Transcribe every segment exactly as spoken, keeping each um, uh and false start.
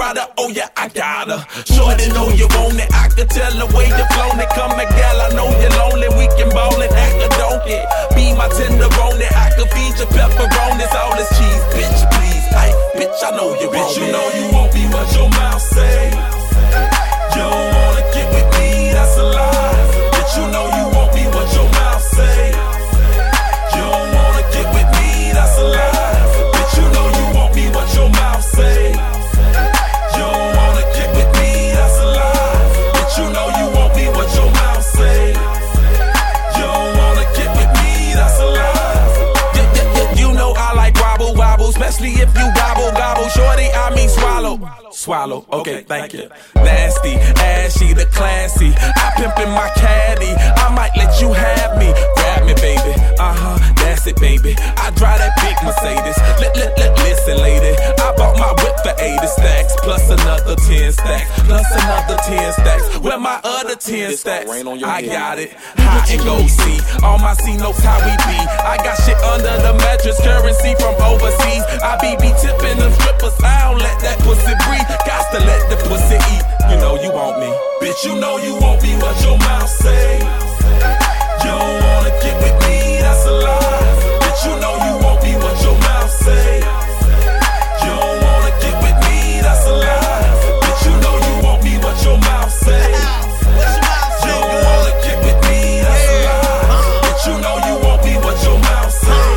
rider, oh yeah, I got her. Shorty know you want it, I can tell the way you flown it. Come and gal, I know you're lonely, we can ball it, act a donkey. Be my tenderoni, I can feed your pepperonis, all this cheese, bitch, please. Ay, bitch, I know you want me. Bitch, you know you won't be what your mouth say. You don't wanna get with me, that's a lie. Bitch, you know you won't be what your mouth say. You don't wanna get with me, that's a lie. Bitch, you know you won't be what your mouth say. You don't wanna get with me, that's a lie. Bitch, you know you won't be what your mouth say. You don't wanna get with me, that's a lie. Yeah, yeah, yeah, you know I like wobble wobble, especially if you gobble gobble. Shorty, I mean swallow. Swallow, okay, thank you. Nasty, ashy, the classy. I pimpin' my caddy. I might let you have me. Grab me, baby. Uh-huh, that's it, baby. I drive that big Mercedes. Let, let, let, listen, lady. I bought my whip for eighty stacks. Plus another ten stacks. Plus another ten stacks. Where my other ten stacks? I got it. High and go see. All my C notes, how we be. I got shit under the mattress. Currency from overseas. I be be tipping them strippers. I don't let that pussy breathe. Gots to let the pussy eat. You know you want me. Bitch, you know you won't be what your mouth say. You don't wanna get with me, that's a lie. Bitch, you know you won't be what your mouth say. You don't wanna get with me, that's a lie. Bitch, you know you won't be what your mouth say. You don't wanna get with me, that's a lie. Bitch, you know you won't be what your mouth say.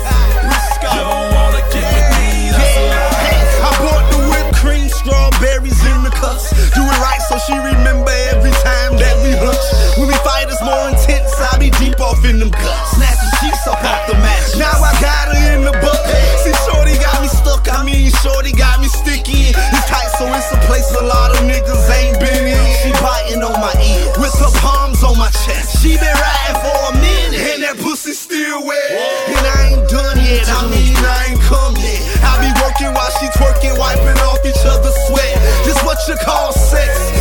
You don't wanna get with me, that's a lie. I bought the whipped cream, strawberries in the cups. Do it right so she remember every time that we hunt. When we fight, it's more intense. I be deep off in them guts. Snatch the sheets up off the match. Now I got her in the butt. See, shorty got me stuck. I mean, shorty got me sticky. It's tight, so it's a place a lot of niggas ain't been in. She biting on my ear with her palms on my chest. She been riding for a minute, and that pussy still wet. And I ain't done yet. I mean, I ain't come yet. I be working while she twerking, wiping off each other's sweat. Just what you call sex.